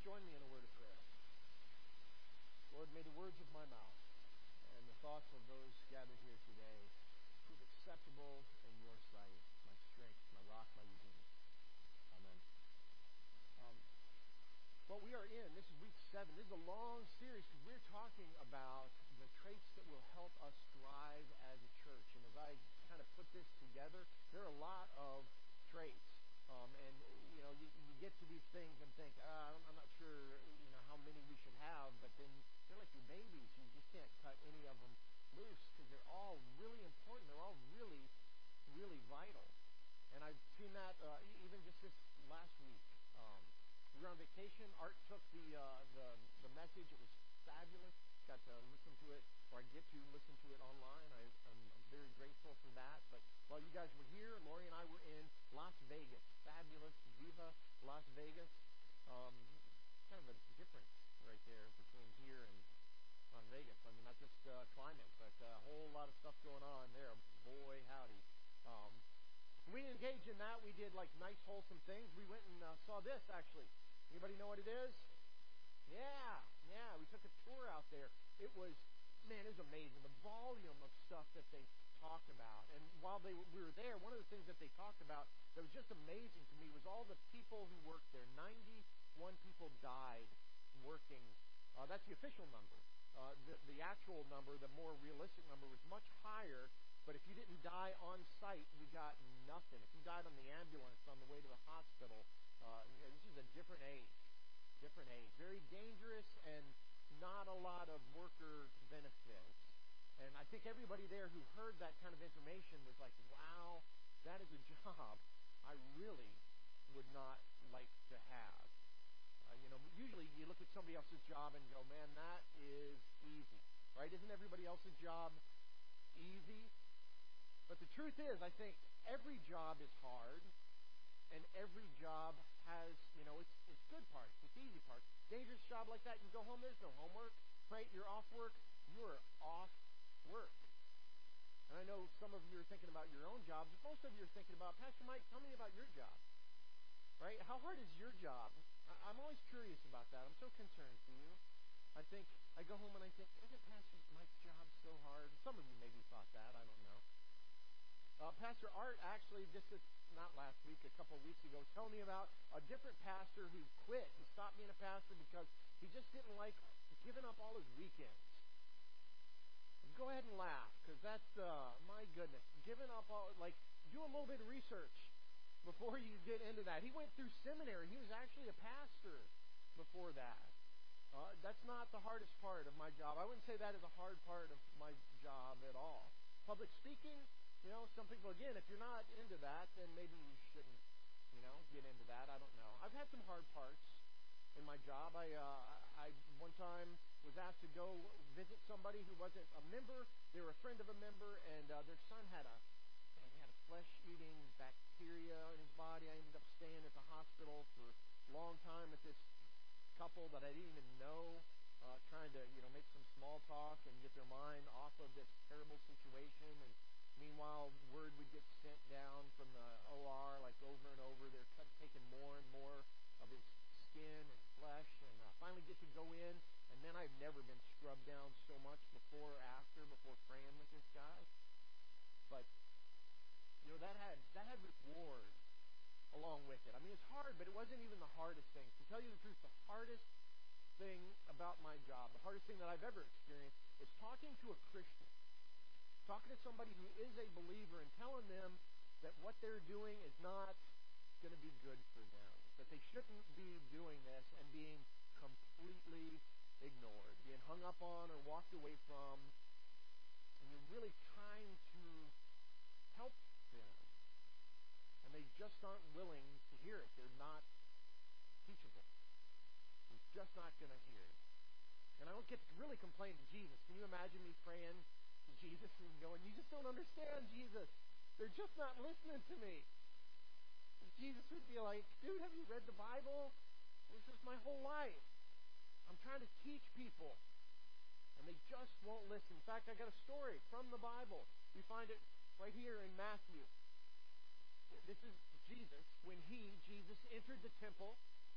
join me in a word of prayer? Lord, may the words of my mouth and the thoughts of those gathered here today prove acceptable in your sight, my strength, my rock, my redeemer. Amen. Well, we are this is week 7. This is a long series because we're talking about the traits that will help us thrive as a church. And as I kind of put this together, there are a lot of traits. And, you get to these things and think, I'm not sure, how many we should have. But then they're like your babies. You just can't cut any of them loose because they're all really important. They're all really, really vital. And I've seen that even just this last week. We were on vacation. Art took the message. It was fabulous. Got to listen to it, or I get to listen to it online. I'm very grateful for that. But while you guys were here, Lori and I were in Las Vegas. Fabulous. Viva Las Vegas. Kind of a difference right there between here and Las Vegas. I mean, not just climate, but a whole lot of stuff going on there. Boy, howdy. We engaged in that. We did like nice, wholesome things. We went and saw this, actually. Anybody know what it is? Yeah. We took a tour out there. It was amazing. The volume of stuff that they talked about. And while we were there, one of the things that they talked about that was just amazing to me was all the people who worked there. 91 people died working. That's the official number. The actual number, the more realistic number, was much higher. But if you didn't die on site, you got nothing. If you died on the ambulance on the way to the hospital, this is a different age. Very dangerous and not a lot of worker benefits. And I think everybody there who heard that kind of information was like, wow, that is a job I really would not like to have. Usually you look at somebody else's job and go, man, that is easy. Right? Isn't everybody else's job easy? But the truth is, I think every job is hard, and every job has, it's good parts, it's easy parts. Dangerous job like that, you go home, there's no homework, right? You're off work, you're off work. And I know some of you are thinking about your own jobs, but most of you are thinking about, Pastor Mike, tell me about your job, right? How hard is your job? I'm always curious about that. I'm so concerned for you. I go home and I think, isn't Pastor Mike's job so hard? Some of you maybe thought that, I don't know. Pastor Art actually, not last week, a couple of weeks ago, was telling me about a different pastor who quit. He stopped being a pastor because he just didn't like giving up all his weekends. Go ahead and laugh, because that's, my goodness, giving up all, do a little bit of research before you get into that. He went through seminary. He was actually a pastor before that. That's not the hardest part of my job. I wouldn't say that is a hard part of my job at all. Public speaking, some people, again, if you're not into that, then maybe you shouldn't, get into that. I don't know. I've had some hard parts in my job. I one time was asked to go visit somebody who wasn't a member. They were a friend of a member, and their son had a flesh-eating bacteria in his body. I ended up staying at the hospital for a long time with this couple that I didn't even know, trying to, make some small talk and get their mind off of this terrible situation. And meanwhile, word would get sent down from the OR, over and over. They're taking more and more of his skin and flesh, and finally get to go in. And then I've never been scrubbed down so much before praying with this guy. But that had reward along with it. I mean, it's hard, but it wasn't even the hardest thing. To tell you the truth, the hardest thing about my job, the hardest thing that I've ever experienced, is talking to a Christian. Talking to somebody who is a believer and telling them that what they're doing is not going to be good for them. That they shouldn't be doing this and being completely ignored, being hung up on or walked away from. And you're really trying to help them. And they just aren't willing to hear it. They're not teachable. They're just not going to hear it. And I don't get to really complain to Jesus. Can you imagine me praying to Jesus and going, you just don't understand, Jesus. They're just not listening to me. And Jesus would be like, dude, have you read the Bible? This is my whole life. I'm trying to teach people. And they just won't listen. In fact, I got a story from the Bible. We find it right here in Matthew. This is Jesus. When Jesus entered the temple,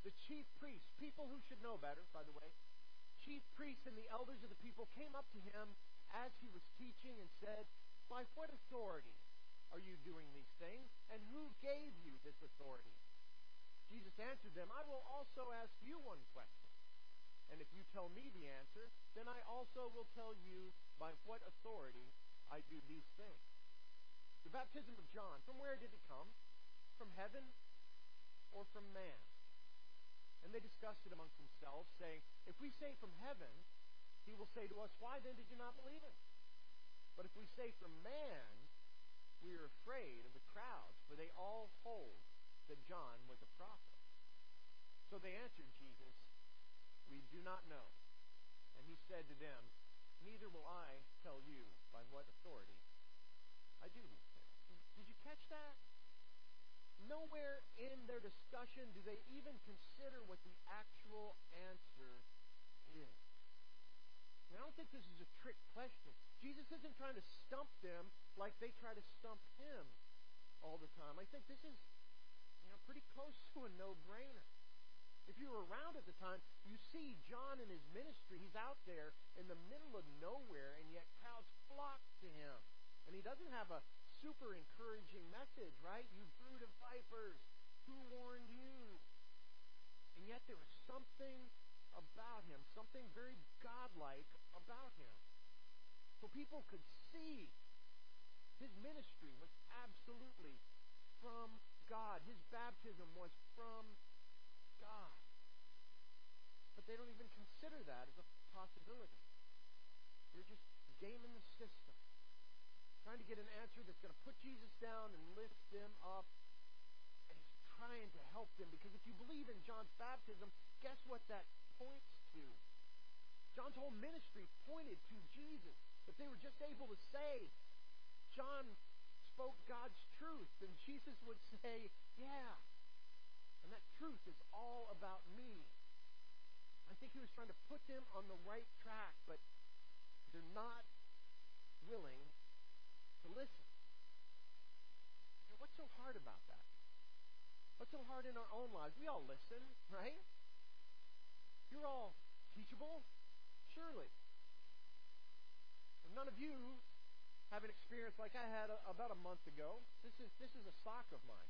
The chief priests, people who should know better, by the way, chief priests and the elders of the people came up to him as he was teaching and said, "By what authority are you doing these things? And who gave you this authority?" Jesus answered them, "I will also ask you one question. And if you tell me the answer, then I also will tell you by what authority I do these things." The baptism of John, from where did it come? From heaven or from man? And they discussed it amongst themselves, saying, "If we say from heaven, he will say to us, 'Why then did you not believe him?' But if we say from man, we are afraid of the crowds, for they all hold that John was a prophet." So they answered Jesus, "We do not know." And he said to them, "Neither will I tell you by what authority I do these things." Did you catch that? Nowhere in their discussion do they even consider what the actual answer is. And I don't think this is a trick question. Jesus isn't trying to stump them like they try to stump him all the time. I think this is, pretty close to a no-brainer. If you were around at the time, you see John in his ministry. He's out there in the middle of nowhere, and yet crowds flock to him. And he doesn't have a super encouraging message, right? "You brood of vipers, who warned you?" And yet there was something about him, something very godlike about him. So people could see his ministry was absolutely from God. His baptism was from God. But they don't even consider that as a possibility. They're just gaming the system, trying to get an answer that's going to put Jesus down and lift them up. And he's trying to help them, because if you believe in John's baptism, guess what that points to? John's whole ministry pointed to Jesus. If they were just able to say, "John spoke God's truth," then Jesus would say, "Yeah. And that truth is all about me." I think he was trying to put them on the right track, but they're not willing to listen. And what's so hard about that? What's so hard in our own lives? We all listen, right? You're all teachable, surely. None of you have an experience like I had about a month ago. This is a sock of mine.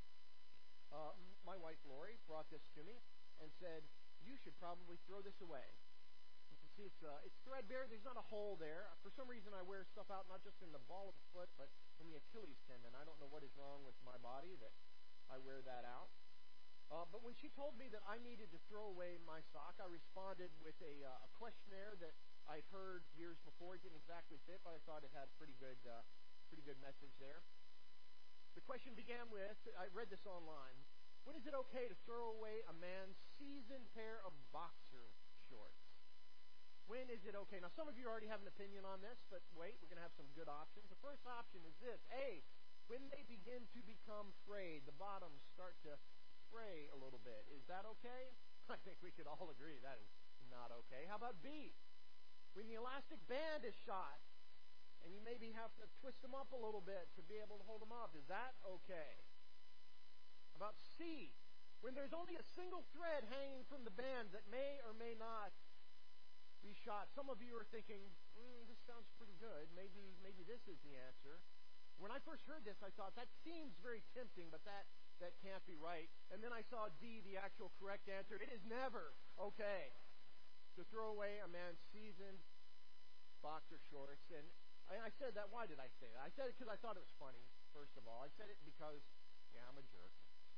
My wife Lori brought this to me and said, "You should probably throw this away." You can see it's threadbare. There's not a hole there. For some reason, I wear stuff out not just in the ball of the foot, but in the Achilles tendon. I don't know what is wrong with my body that I wear that out. But when she told me that I needed to throw away my sock, I responded with a questionnaire that I'd heard years before. It didn't exactly fit, but I thought it had a pretty good message there. The question began with, I read this online, "When is it okay to throw away a man's seasoned pair of boxer shorts?" When is it okay? Now, some of you already have an opinion on this, but wait, we're going to have some good options. The first option is this: A, when they begin to become frayed, the bottoms start to fray a little bit. Is that okay? I think we could all agree that is not okay. How about B, when the elastic band is shot, and you maybe have to twist them up a little bit to be able to hold them up? Is that okay? How about C, when there's only a single thread hanging from the band that may or may not be shot? Some of you are thinking, this sounds pretty good. Maybe this is the answer. When I first heard this, I thought, that seems very tempting, but that can't be right. And then I saw D, the actual correct answer. It is never okay to throw away a man's seasoned boxer shorts. And I said that. Why did I say that? I said it because I thought it was funny, first of all. I said it because, I'm a jerk.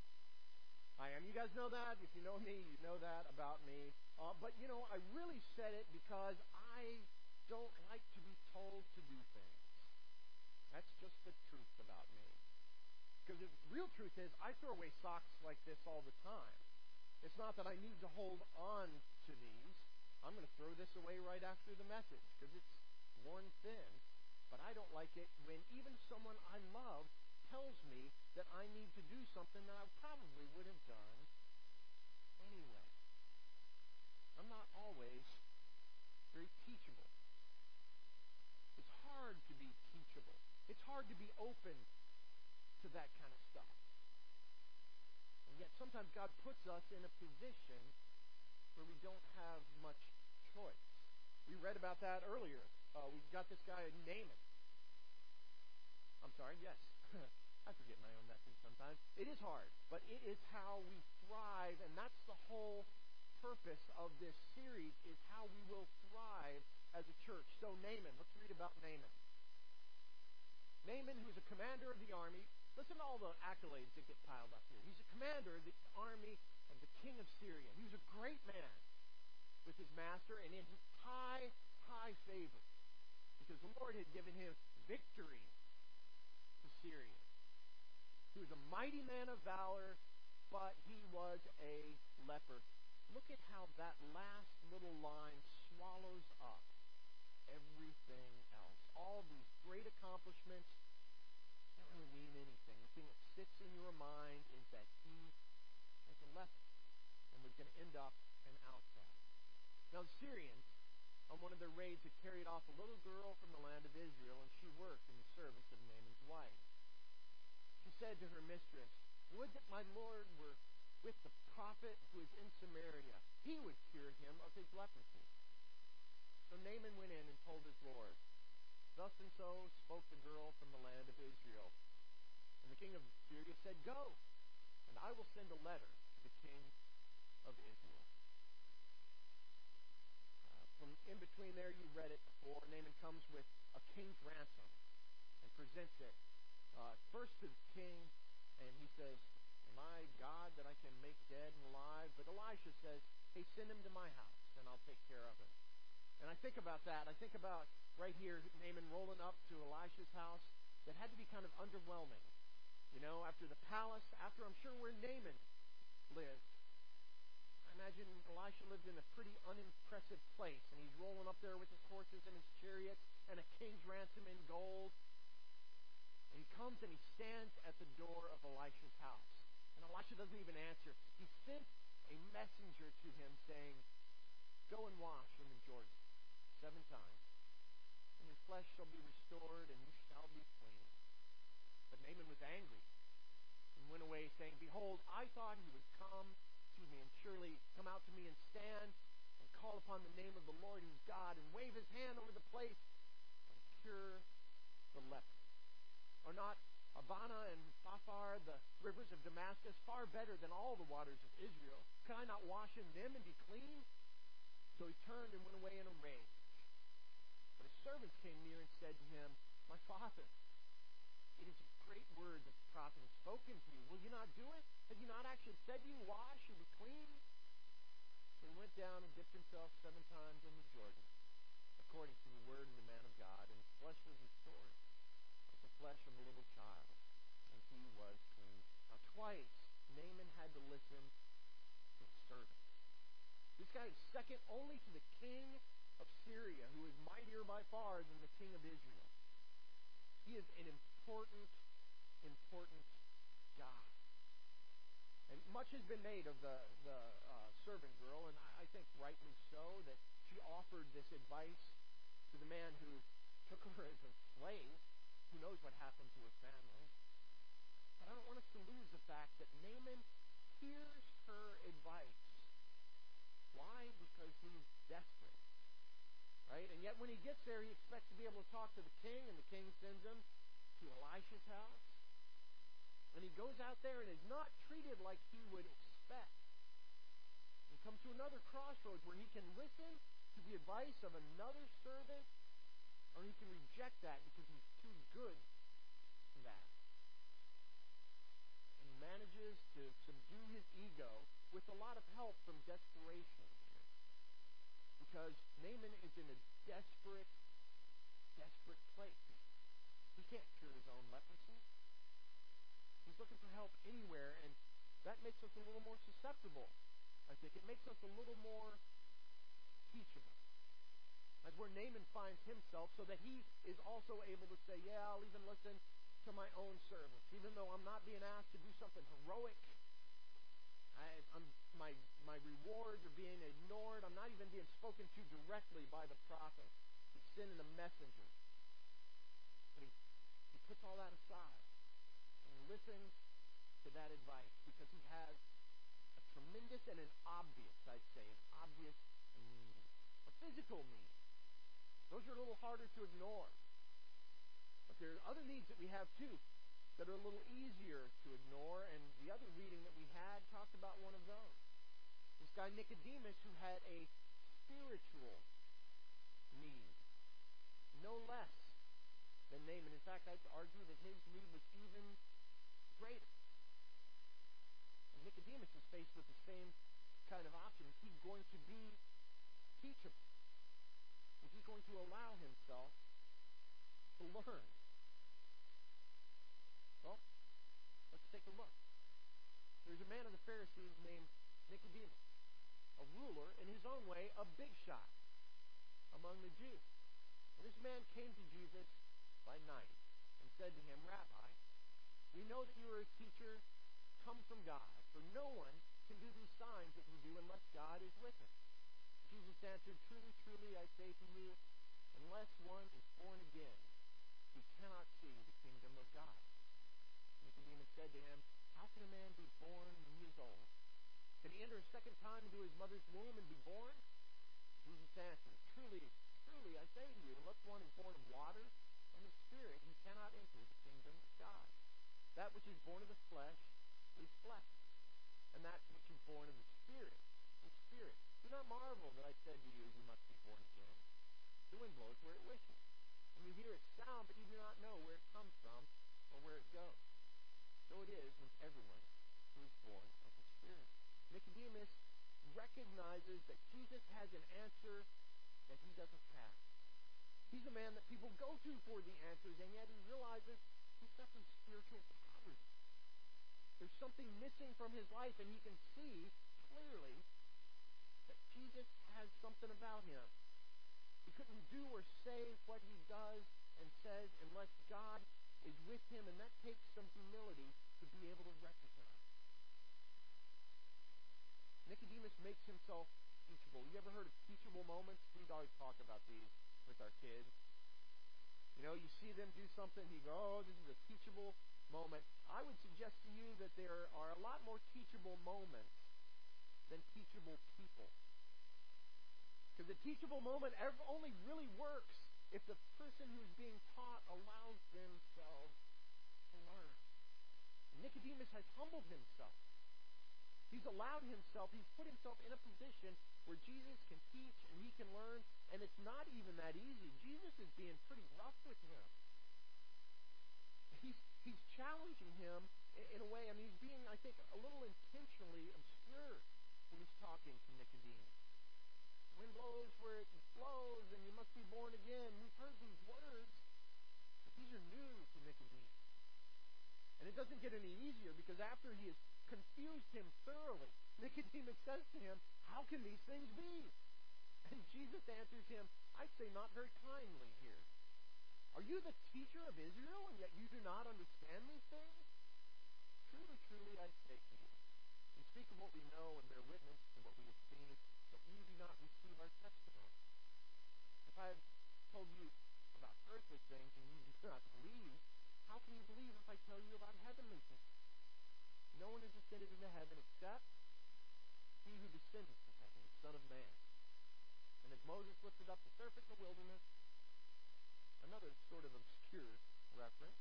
I am. You guys know that. If you know me, you know that about me. But, I really said it because I don't like to be told to do things. That's just the truth about me. Because the real truth is, I throw away socks like this all the time. It's not that I need to hold on to these. I'm going to throw this away right after the message because it's worn thin. But I don't like it when even someone I love tells me that I need to do something that I probably would have done anyway. I'm not always very teachable. It's hard to be teachable. It's hard to be open to that kind of stuff. And yet sometimes God puts us in a position where we don't have much choice. We read about that earlier. We've got this guy, Naaman. I'm sorry, yes. I forget my own message sometimes. It is hard, but it is how we thrive, and that's the whole purpose of this series, is how we will thrive as a church. So Naaman, let's read about Naaman. Naaman, who's a commander of the army. Listen to all the accolades that get piled up here. He's a commander of the army of the king of Syria. He was a great man with his master and in high favor, because the Lord had given him victory to Syria. He was a mighty man of valor, but he was a leper. Look at how that last little line swallows up everything else. All these great accomplishments don't really mean anything. The thing that sits in your mind is that he was a leper and was going to end up an outcast. Now the Syrians, on one of their raids, had carried off a little girl from the land of Israel, and she worked in the service of Naaman's wife. She said to her mistress, "Would that my Lord were with the prophet who is in Samaria. He would cure him of his leprosy." So Naaman went in and told his Lord. Thus and so spoke the girl from the land of Israel. And the king of Syria said, "Go, and I will send a letter to the king of Israel." From in between there, you read it before. Naaman comes with a king's ransom and presents it first to the king, and he says, "Am I God that I can make dead and alive?" But Elisha says, "Hey, send him to my house, and I'll take care of him." And I think about that. I think about right here, Naaman rolling up to Elisha's house. That had to be kind of underwhelming. You know, after the palace, after I'm sure where Naaman lived. I imagine Elisha lived in a pretty unimpressive place, and he's rolling up there with his horses and his chariots and a king's ransom in gold. And he comes and he stands at the door of Elisha's house. And Elisha doesn't even answer. He sent a messenger to him saying, "Go and wash in the Jordan 7 times, and your flesh shall be restored, and you shall be clean." But Naaman was angry and went away, saying, "Behold, I thought he would come to me and surely come out to me and stand and call upon the name of the Lord his God and wave his hand over the place and cure the leper. Are not Abana and Pharpar, the rivers of Damascus, far better than all the waters of Israel? Can I not wash in them and be clean?" So he turned and went away in a rage. But his servants came near and said to him, "My father, it is a great word that the prophet has spoken to you. Will you not do it? Has he not actually said to you, 'Wash and be clean'?" So he went down and dipped himself 7 times in the Jordan, according to the word of the man of God, and his flesh was restored, like the flesh of a little child, and he was clean. Now twice, Naaman had to listen to his servant. This guy is second only to the king of Syria, who is mightier by far than the king of Israel. He is an important guy. And much has been made of the servant girl, and I think rightly so, that she offered this advice to the man who took her as a slave. Who knows what happened to her family? But I don't want us to lose the fact that Naaman hears her advice. Why? Because he's desperate. Right? And yet when he gets there, he expects to be able to talk to the king, and the king sends him to Elisha's house. And he goes out there and is not treated like he would expect. He comes to another crossroads where he can listen to the advice of another servant, or he can reject that because he's too good for that. And he manages to subdue his ego with a lot of help from desperation. Because Naaman is in a desperate place. He can't cure his own leprosy. He's looking for help anywhere, and that makes us a little more susceptible, I think. It makes us a little more teachable. That's where Naaman finds himself, so that he is also able to say, "Yeah, I'll even listen to my own servants. Even though I'm not being asked to do something heroic, my rewards are being ignored. I'm not even being spoken to directly by the prophet. He's sending a messenger." But he puts all that aside, and he listens to that advice because he has a tremendous and an obvious, I'd say, an obvious need, a physical need. Those are a little harder to ignore. But there are other needs that we have too that are a little easier to ignore, and the other reading that we had talked about one of those. This guy Nicodemus, who had a spiritual need, no less than Naaman. In fact, I'd argue that his need was even greater. And Nicodemus is faced with the same kind of option. Is he going to be teachable? Is he going to allow himself to learn? Well, let's take a look. There's a man of the Pharisees named Nicodemus, a ruler, in his own way, a big shot among the Jews. And this man came to Jesus by night and said to him, Rabbi, we know that you are a teacher come from God, for no one can do these signs that you do unless God is with him. Jesus answered, Truly, truly, I say to you, unless one is born again, he cannot see the kingdom of God. Nicodemus said to him, How can a man be born when he is old? Can he enter a second time into his mother's womb and be born? Jesus answered, Truly, truly, I say to you, unless one is born of water and the Spirit, he cannot enter the kingdom of God. That which is born of the flesh is flesh, and that which is born of the Spirit is spirit. Do not marvel that I said to you, you must be born again. The wind blows where it wishes, and you hear its sound, but you do not know where it comes from or where it goes. So it is with everyone who is born of the Spirit. Nicodemus recognizes that Jesus has an answer that he doesn't have. He's a man that people go to for the answers, and yet he realizes he's got some spiritual poverty. There's something missing from his life, and he can see clearly that Jesus has something about him. He couldn't do or say what he does and says unless God is with him, and that takes some humility to be able to recognize. Nicodemus makes himself teachable. You ever heard of teachable moments? We always talk about these with our kids. You know, you see them do something, you go, oh, this is a teachable moment. I would suggest to you that there are a lot more teachable moments than teachable people. Because a teachable moment only really works if the person who's being taught allows themselves to learn. Nicodemus has humbled himself. He's allowed himself, he's put himself in a position where Jesus can teach and he can learn, and it's not even that easy. Jesus is being pretty rough with him. He's challenging him in a way, I mean, he's being, I think, a little intentionally obscure when he's talking to Nicodemus. Wind blows where it blows, and you must be born again. We've heard these words, but these are new to Nicodemus. And it doesn't get any easier, because after he has confused him thoroughly, Nicodemus says to him, How can these things be? And Jesus answers him, I say not very kindly here. Are you the teacher of Israel, and yet you do not understand these things? Truly, truly, I say to you, we speak of what we know and bear witness to what we have seen, but you do not receive our testimony. If I have told you about earthly things and you do not believe, how can you believe if I tell you about heavenly things? No one has ascended into heaven except he who descended from heaven, the Son of Man. And as Moses lifted up the serpent in the wilderness, another sort of obscure reference,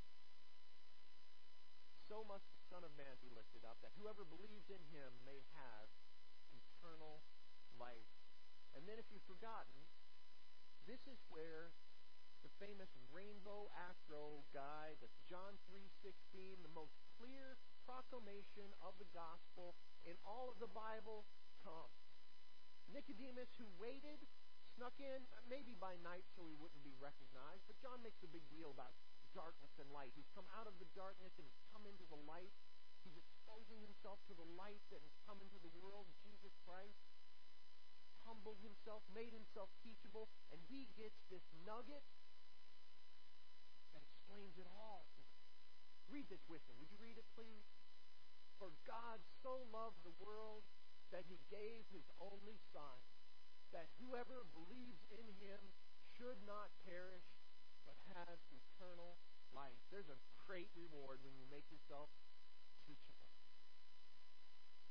so must the Son of Man be lifted up, that whoever believes in him may have eternal life. And then if you've forgotten, this is where the famous rainbow afro guy, the John 3:16, the most clear proclamation of the gospel in all of the Bible, comes. Nicodemus, who waited, snuck in, maybe by night so he wouldn't be recognized, but John makes a big deal about darkness and light. He's come out of the darkness and he's come into the light. He's exposing himself to the light that has come into the world, Jesus Christ. Humbled himself, made himself teachable, and he gets this nugget that explains it all. Read this with me. Would you read it, please? For God so loved the world that he gave his only Son, that whoever believes in him should not perish, but have eternal life. There's a great reward when you make yourself teachable.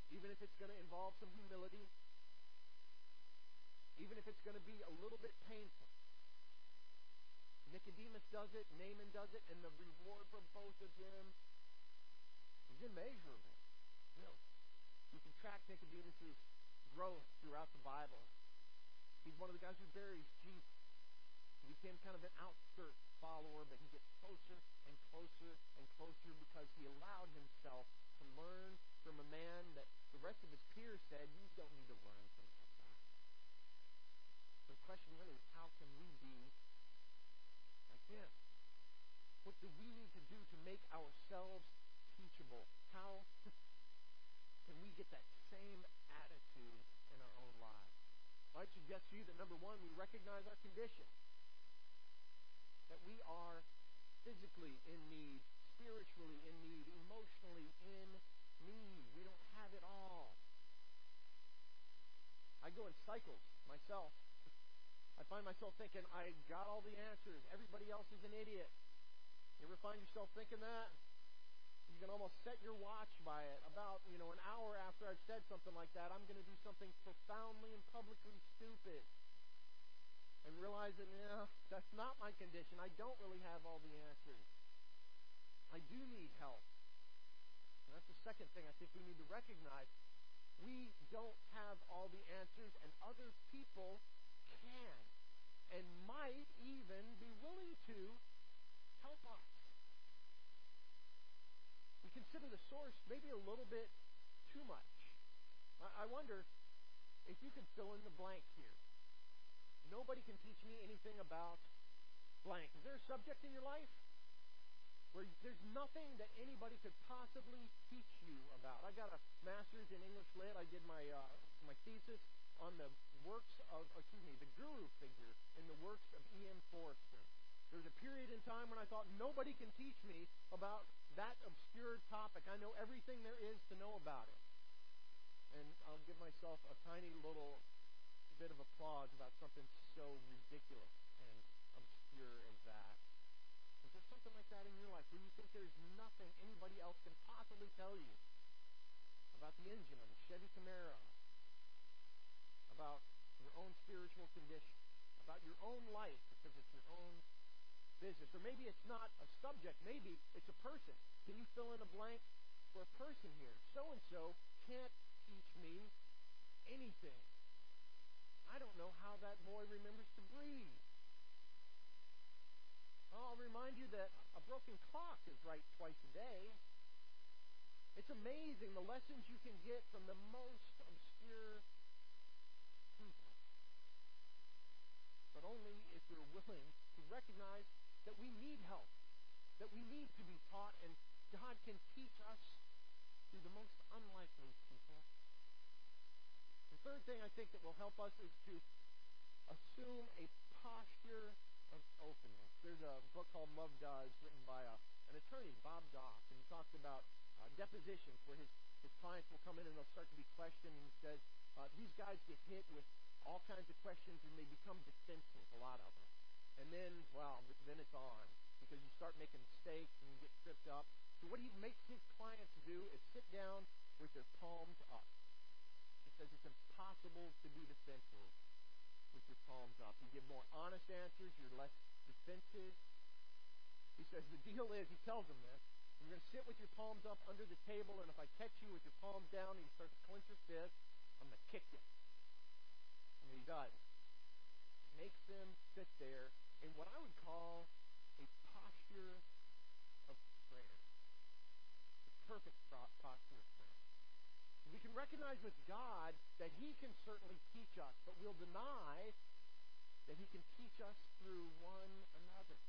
even if it's going to involve some humility, even if it's going to be a little bit painful. Nicodemus does it, Naaman does it, and the reward for both of them is immeasurable. Really. You can track Nicodemus' growth throughout the Bible. He's one of the guys who buries Jesus. He became kind of an outskirt follower, but he gets closer and closer and closer because he allowed himself to learn from a man that the rest of his peers said, you don't need to learn from that guy. So the question really is, how can we be like him? What do we need to do to make ourselves teachable? How can we get that same attitude in our own lives? I suggest to you that, number one, we recognize our condition. That we are physically in need, spiritually in need, emotionally in need. We don't have it all. I go in cycles myself. I find myself thinking, I got all the answers. Everybody else is an idiot. You ever find yourself thinking that? You can almost set your watch by it. About, an hour after I've said something like that, I'm going to do something profoundly and publicly stupid. And realize that, that's not my condition. I don't really have all the answers. I do need help. And that's the second thing I think we need to recognize. We don't have all the answers, and other people can and might even be willing to help us. We consider the source maybe a little bit too much. I wonder if you could fill in the blank here. Nobody can teach me anything about blank. Is there a subject in your life where there's nothing that anybody could possibly teach you about? I got a master's in English Lit. I did my thesis on the guru figure in the works of E.M. Forster. There was a period in time when I thought nobody can teach me about that obscure topic. I know everything there is to know about it. And I'll give myself a tiny little bit of applause about something so ridiculous and obscure as that. Is there something like that in your life where you think there's nothing anybody else can possibly tell you about the engine of a Chevy Camaro, about your own spiritual condition, about your own life because it's your own business? Or maybe it's not a subject, maybe it's a person. Can you fill in a blank for a person here? So-and-so can't teach me anything. I don't know how that boy remembers to breathe. I'll remind you that a broken clock is right twice a day. It's amazing the lessons you can get from the most obscure people. But only if you're willing to recognize that we need help, that we need to be taught, and God can teach us through the most unlikely people. The third thing I think that will help us is to assume a posture of openness. There's a book called Love Does, written by an attorney, Bob Goff, and he talks about depositions where his clients will come in and they'll start to be questioned, and he says these guys get hit with all kinds of questions and they become defensive, a lot of them. And then, then it's on because you start making mistakes and you get tripped up. So what he makes his clients do is sit down with their palms up. He says it's impossible to be defensive with your palms up. You give more honest answers, you're less defensive. He says the deal is, he tells them this, you're going to sit with your palms up under the table, and if I catch you with your palms down and you start to clench your fist, I'm going to kick you. And he does. Makes them sit there in what I would call a posture of prayer. The perfect posture of prayer. We can recognize with God that He can certainly teach us, but we'll deny that He can teach us through one another.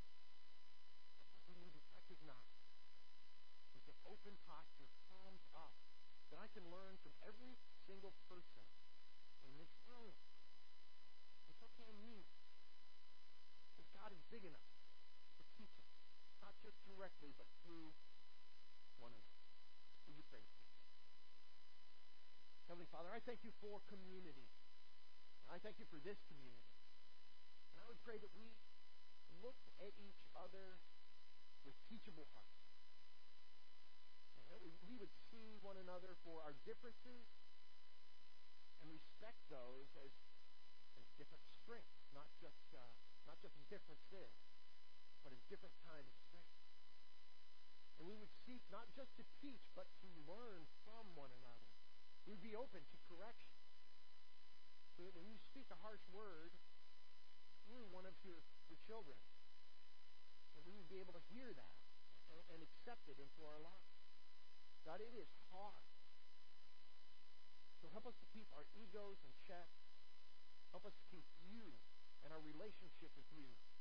We need to recognize with an open posture, palms up, that I can learn from every single person in this room. And so can you. Because God is big enough to teach us, not just directly, but through one another. Will you pray with me? Heavenly Father, I thank you for community. I thank you for this community. And I would pray that we look at each other with teachable hearts. And That we would see one another for our differences and respect those as different strengths, not just differences, but as different kind of strengths. And we would seek not just to teach, but to learn from one another. We would be open to correction. So that when you speak a harsh word through one of your children, that we would be able to hear that and accept it into our lives. God, it is hard. So help us to keep our egos in check. Help us to keep you and our relationship with you